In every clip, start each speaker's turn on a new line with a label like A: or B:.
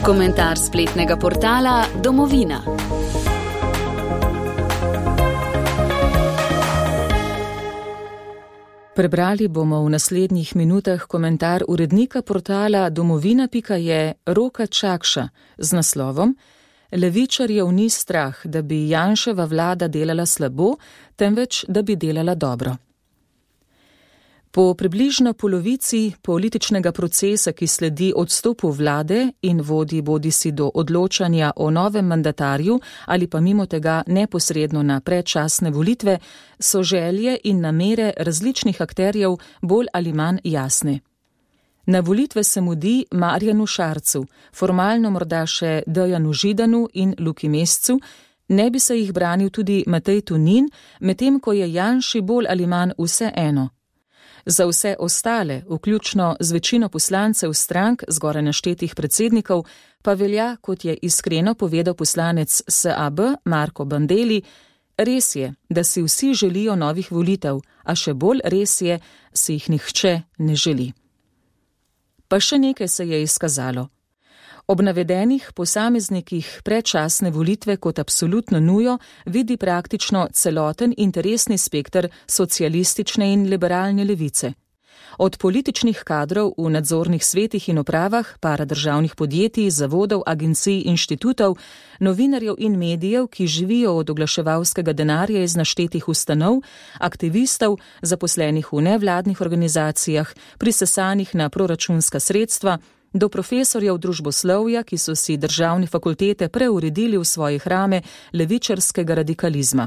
A: Komentar spletnega portala Domovina. Prebrali bomo v naslednjih minutah komentar urednika portala domovina.je Roka Čakša z naslovom Levičarjev ni strah, da bi Janševa vlada delala slabo, temveč da bi delala dobro. Po približno polovici političnega procesa, ki sledi odstopu vlade in vodi bodisi do odločanja o novem mandatarju ali pa mimo tega neposredno na predčasne volitve, so želje in namere različnih akterjev bolj ali manj jasne. Na volitve se mudi Marjanu Šarcu, formalno morda še Dejanu Židanu in Luki Mescu, ne bi se jih branil tudi Matej Tonin, medtem ko je Janši bolj ali manj vse eno. Za vse ostale, vključno z večino poslancev strank zgoraj naštetih predsednikov, pa velja, kot je iskreno povedal poslanec SAB Marko Bandelli, res je, da si vsi želijo novih volitev, a še bolj res je, si jih nihče ne želi. Pa še nekaj se je izkazalo. Ob navedenih posameznikih predčasne volitve kot absolutno nujo vidi praktično celoten interesni spekter socialistične in liberalne levice. Od političnih kadrov v nadzornih svetih in upravah, paradržavnih podjetij, zavodov, agencij, inštitutov, novinarjev in medijev, ki živijo od oglaševalskega denarja iz naštetih ustanov, aktivistov, zaposlenih v nevladnih organizacijah, prisesanih na proračunska sredstva, do profesorjev družboslovja, ki so si državne fakultete preuredili v svoje hrame levičarskega radikalizma.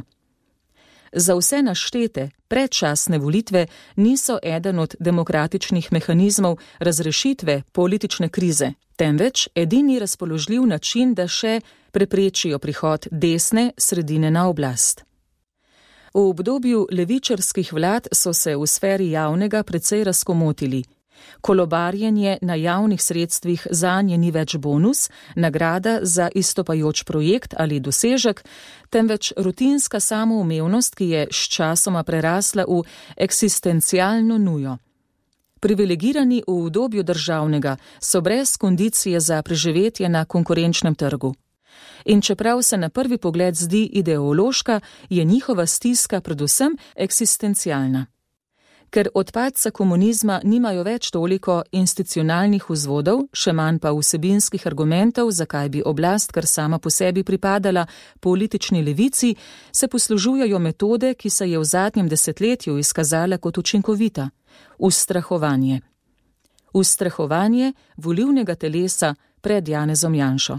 A: Za vse naštete predčasne volitve niso eden od demokratičnih mehanizmov razrešitve politične krize, temveč edini razpoložljiv način, da še preprečijo prihod desne sredine na oblast. V obdobju levičarskih vlad so se v sferi javnega precej razkomotili. Kolobarjenje na javnih sredstvih zanje ni več bonus, nagrada za izstopajoč projekt ali dosežek, temveč rutinska samoumevnost, ki je sčasoma prerasla v eksistencialno nujo. Privilegirani v udobju državnega so brez kondicije za preživetje na konkurenčnem trgu. In čeprav se na prvi pogled zdi ideološka, je njihova stiska predvsem eksistencialna. Ker od padca komunizma nimajo več toliko institucionalnih vzvodov, še manj pa vsebinskih argumentov, zakaj bi oblast kar sama po sebi pripadala politični levici, se poslužujejo metode, ki se je v zadnjem desetletju izkazala kot učinkovita – ustrahovanje. Ustrahovanje volilnega telesa pred Janezom Janšo.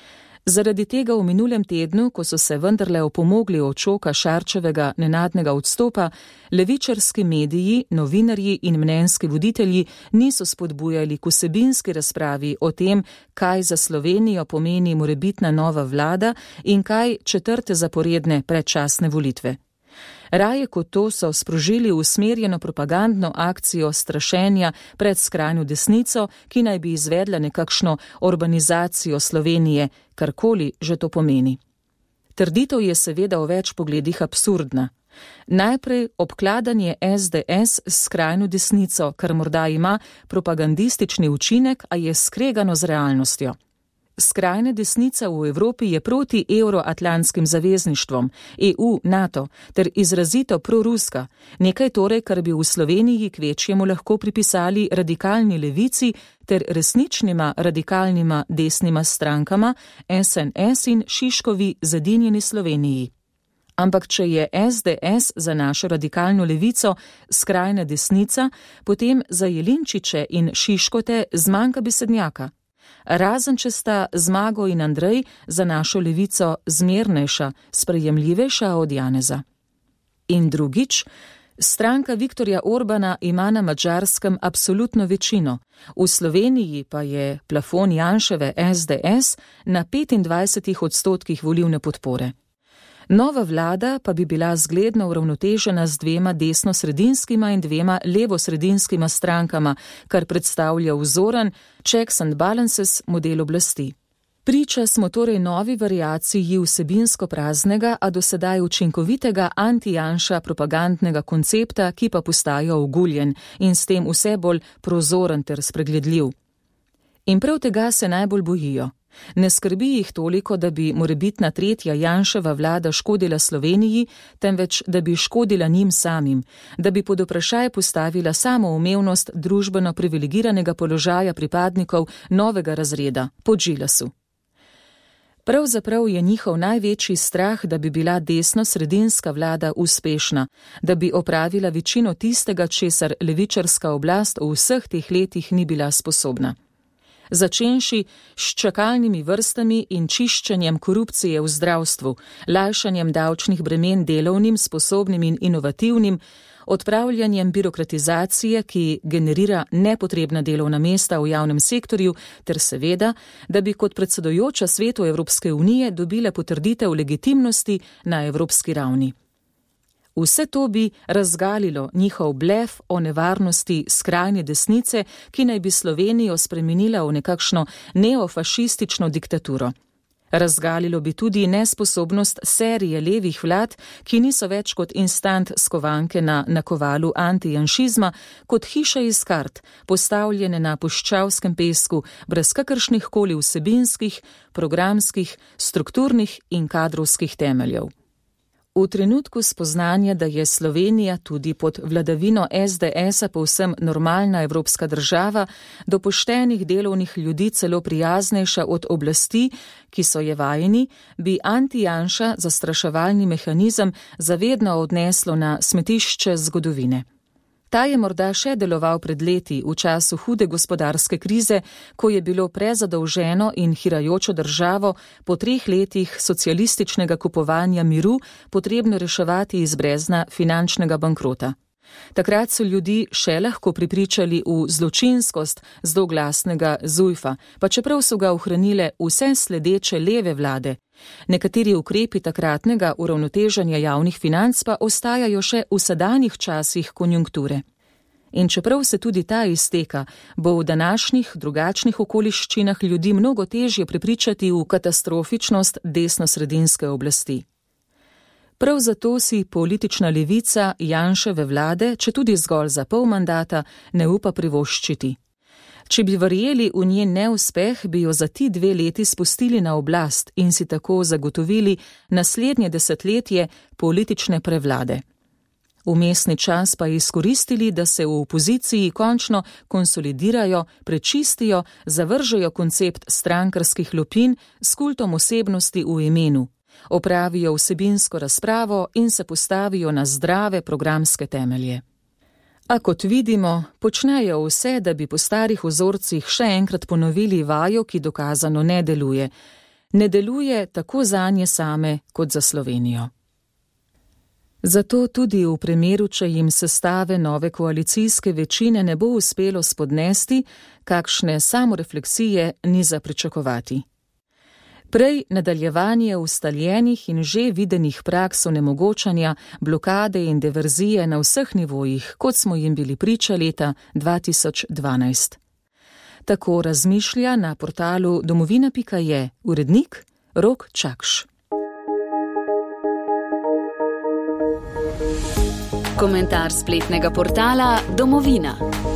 A: Zaradi tega v minulem tednu, ko so se vendarle opomogli od šoka Šarčevega nenadnega odstopa, levičarski mediji, novinarji in mnenjski voditelji niso spodbujali k vsebinski razpravi o tem, kaj za Slovenijo pomeni morebitna nova vlada in kaj četrte zaporedne predčasne volitve. Raje kot to so sprožili usmerjeno propagandno akcijo strašenja pred skrajno desnico, ki naj bi izvedla nekakšno urbanizacijo Slovenije, karkoli že to pomeni. Trditev je seveda v več pogledih absurdna. Najprej obkladanje SDS s skrajno desnico, kar morda ima propagandistični učinek, a je skregano z realnostjo. Skrajna desnica v Evropi je proti euroatlantskim zavezništvom, EU, NATO, ter izrazito proruska, nekaj torej, kar bi v Sloveniji kvečjemu lahko pripisali radikalni levici ter resničnima radikalnima desnima strankama SNS in Šiškovi Zedinjeni Sloveniji. Ampak če je SDS za našo radikalno levico skrajna desnica, potem za Jelinčiče in Šiškote zmanjka besednjaka. Razen če sta Zmago in Andrej za našo levico zmernejša, sprejemljivejša od Janeza. In drugič, stranka Viktorja Orbana ima na Madžarskem absolutno večino, v Sloveniji pa je plafon Janševe SDS na 25% volilne podpore. Nova vlada pa bi bila zgledno uravnotežena z dvema desno-sredinskima in dvema levo-sredinskima strankama, kar predstavlja vzoren checks and balances model oblasti. Priča smo torej novi variaciji vsebinsko praznega, a do sedaj učinkovitega anti-Janša propagandnega koncepta, ki pa postaja oguljen in s tem vse bolj prozoren ter spregledljiv. In prav tega se najbolj bojijo. Ne skrbi jih toliko, da bi morebitna tretja Janševa vlada škodila Sloveniji, temveč da bi škodila njim samim, da bi pod vprašaj postavila samoumevnost družbeno privilegiranega položaja pripadnikov novega razreda, po Gilasu. Pravzaprav je njihov največji strah, da bi bila desno-sredinska vlada uspešna, da bi opravila večino tistega, česar levičarska oblast v vseh teh letih ni bila sposobna. Začenši s čakalnimi vrstami in čiščenjem korupcije v zdravstvu, lajšanjem davčnih bremen delovnim, sposobnim in inovativnim, odpravljanjem birokratizacije, ki generira nepotrebna delovna mesta v javnem sektorju, ter seveda, da bi kot predsedujoča Svetu Evropske unije dobila potrditev legitimnosti na evropski ravni. Vse to bi razgalilo njihov blef o nevarnosti skrajne desnice, ki naj bi Slovenijo spremenila v nekakšno neofašistično diktaturo. Razgalilo bi tudi nesposobnost serije levih vlad, ki niso več kot instant skovanke na nakovalu antijanšizma, kot hiše iz kart, postavljene na puščavskem pesku, brez kakršnih koli vsebinskih, programskih, strukturnih in kadrovskih temeljev. V trenutku spoznanja, da je Slovenija tudi pod vladavino SDS-a povsem normalna evropska država, do poštenih delovnih ljudi celo prijaznejša od oblasti, ki so je vajeni, bi anti-Janša zastraševalni mehanizem zavedno odneslo na smetišče zgodovine. Ta je morda še deloval pred leti, v času hude gospodarske krize, ko je bilo prezadolženo in hirajočo državo po 3 letih socialističnega kupovanja miru potrebno reševati iz brezna finančnega bankrota. Takrat so ljudi še lahko pripričali v zločinskost zloglasnega Zujfa, pa čeprav so ga ohranile vse sledeče leve vlade. Nekateri ukrepi takratnega uravnoteženja javnih financ pa ostajajo še v sedanjih časih konjunkture. In čeprav se tudi ta izteka, bo v današnjih drugačnih okoliščinah ljudi mnogo težje prepričati v katastrofičnost desnosredinske oblasti. Prav zato si politična levica Janševe vlade, četudi zgolj za pol mandata, ne upa privoščiti. Če bi verjeli v njen neuspeh, bi jo za ti 2 leti spustili na oblast in si tako zagotovili naslednje desetletje politične prevlade. Vmesni čas pa izkoristili, da se v opoziciji končno konsolidirajo, prečistijo, zavržejo koncept strankarskih lupin s kultom osebnosti v imenu, opravijo vsebinsko razpravo in se postavijo na zdrave programske temelje. A kot vidimo, počnejo vse, da bi po starih vzorcih še enkrat ponovili vajo, ki dokazano ne deluje. Ne deluje tako zanje same, kot za Slovenijo. Zato tudi v primeru, če jim sestave nove koalicijske večine ne bo uspelo spodnesti, kakšne samorefleksije ni za pričakovati. Prej nadaljevanje ustaljenih in že videnih praks onemogočanja, blokade in diverzije na vseh nivojih, kot smo jim bili priča leta 2012. Tako razmišlja na portalu domovina.je urednik Rok Čakš.
B: Komentar spletnega portala Domovina.